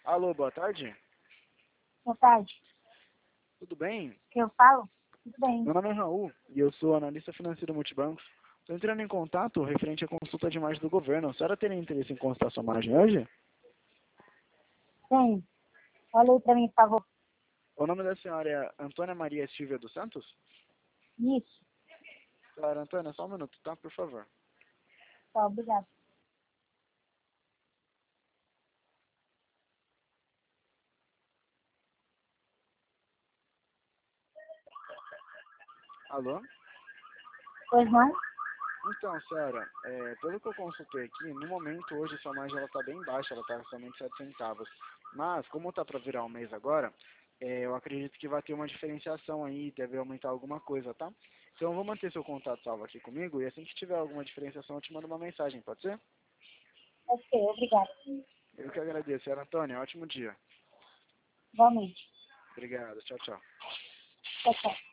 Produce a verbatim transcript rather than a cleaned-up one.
Alô, boa tarde. Boa tarde. Tudo bem? Que eu falo? Tudo bem. Meu nome é Raul e eu sou analista financeiro multibancos. Estou entrando em contato referente à consulta de imagem do governo. A senhora teria interesse em consultar sua imagem hoje? Sim. Olha aí pra mim, por favor. O nome da senhora é Antônia Maria Silvia dos Santos? Isso. Senhora Antônia, só um minuto, tá? Por favor. Tá, obrigado. Alô? Pois não? Então, senhora, é, pelo que eu consultei aqui, no momento hoje sua margem ela está bem baixa, ela está somente sete centavos. Mas, como está para virar um mês agora, é, eu acredito que vai ter uma diferenciação aí, deve aumentar alguma coisa, tá? Então eu vou manter seu contato salvo aqui comigo e assim que tiver alguma diferenciação eu te mando uma mensagem, pode ser? Ok, obrigado. Eu que agradeço, senhora Antônia, ótimo dia. Igualmente. Obrigado, tchau, tchau. Tchau, tchau.